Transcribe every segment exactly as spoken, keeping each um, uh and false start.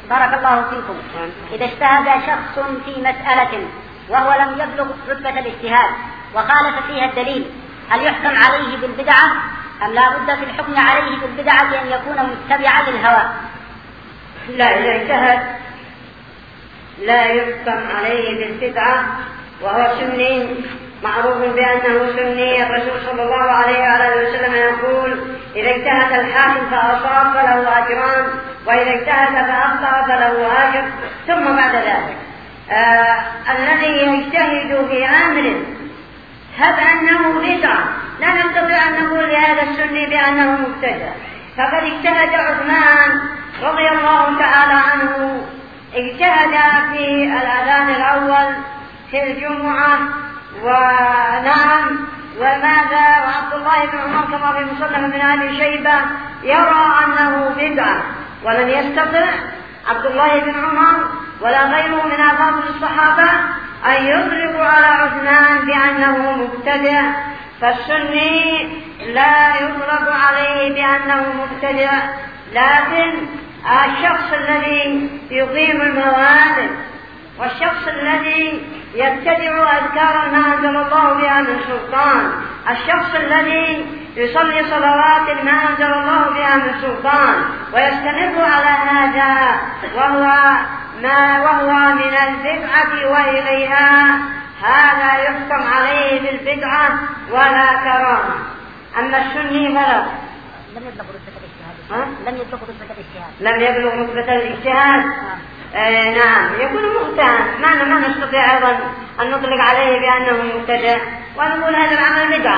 بارك الله فيكم. إذا اجتهد شخص في مسألة وهو لم يبلغ رتبة الاجتهاد وخالف فيها الدليل، هل يحكم عليه بالبدعة أم لا بد في الحكم عليه بالبدعة أن يكون متبعا للهوى؟ لا، إذا اجتهد لا يحكم عليه بالبدعة وهو سني معروف بأنه سني. الرسول صلى الله عليه وآله وسلم يقول: إذا اجتهد الحاكم فأصاب فله أجران، وإذا اجتهد فأخطأ فله أجر. ثم بعد ذلك آه الذي يجتهد في أمر هب أنه بدعة لا نستطيع أن نقول لهذا السني بأنه مبتدع. فقد اجتهد عثمان رضي الله تعالى عنه، اجتهد في الأذان الأول في الجمعة، ونعم وماذا وعبد الله بن عمر كما في مصنف من أبي شيبة يرى أنه بدعة، ولم يستطع عبد الله بن عمر ولا غيره من أفاضل الصحابة أن يضربوا على عثمان بأنه مبتدع. فالسني لا يضرب عليه بأنه مبتدع، لكن الشخص الذي يقيم الموالد والشخص الذي يتبع أذكار ما أنزل الله بها من سلطان، الشخص الذي يصلي صلوات ما أنزل الله بها من سلطان ويستمر على هذا وهو ما وهو من البدعة وإليها، هذا يحكم عليه بالبدعة ولا كرامة. أما السني فلا لم يبلغ رتبة الاجتهاد. لم يبلغ رتبة الاجتهاد. لم يبلغ رتبة الاجتهاد. آه نعم، يكون مجتهد. ما ما نستطيع أيضا أن نطلق عليه بأنه مبتدع ونقول هذا العمل بدعة.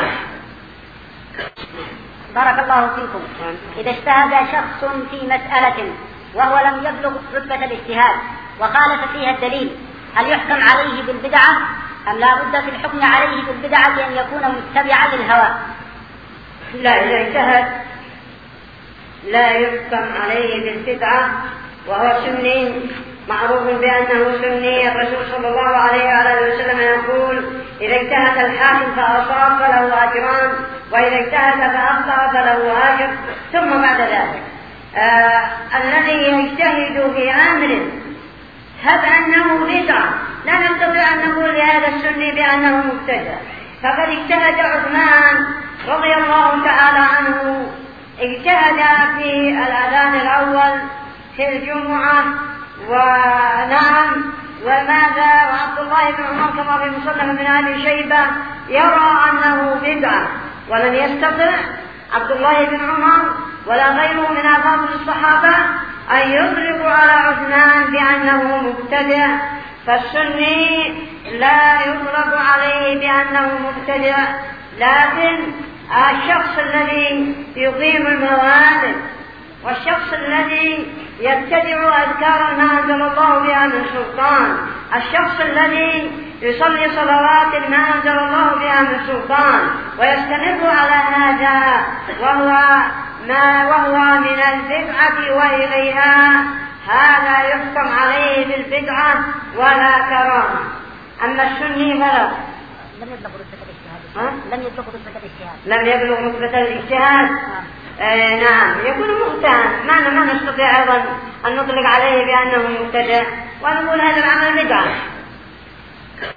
بارك الله فيكم. إذا اجتهد شخص في مسألة وهو لم يبلغ رتبة الاجتهاد وخالف فيها الدليل، هل يحكم عليه بالبدعة أم لا بد في الحكم عليه بالبدعة أن يكون متبعا للهوى؟ لا، إذا اجتهد لا يحكم عليه بالبدعة وهو سني معروف بأنه سني. الرسول صلى الله عليه وآله وسلم يقول: إذا اجتهد الحاكم فأصاب فله أجران، وإذا اجتهد فأخطأ فله أجر. ثم بعد ذلك آه الذي يجتهد في أمر هب أنه بدعة لا نستطيع أن نقول لهذا السني بأنه مبتدع. فقد اجتهد عثمان رضي الله تعالى عنه، اجتهد في الأذان الأول في الجمعة، ونعم وماذا وعبد الله بن عمر كما في مصنف من أبي شيبة يرى أنه بدعة، ولم يستطع عبد الله بن عمر ولا غيره من أفاضل الصحابة أن يضربوا على عثمان بأنه مبتدع. فالسني لا يضرب عليه بأنه مبتدع، لكن الشخص الذي يقيم الموالد والشخص الذي يتبع أذكار ما أنزل الله بها من سلطان، الشخص الذي يصلي صلوات ما أنزل الله بها من سلطان ويستمر على هذا وهو ما وهو من البدعة وإليها، هذا يحكم عليه بالبدعة ولا كرامة. أما السني فلا لم يبلغ رتبة الاجتهاد. لم يبلغ رتبة الاجتهاد. لم يبلغ رتبة الاجتهاد. آه نعم، يكون مجتهد. ما ما نستطيع أيضا أن نطلق عليه بأنه مبتدع ونقول هذا العمل بدعة.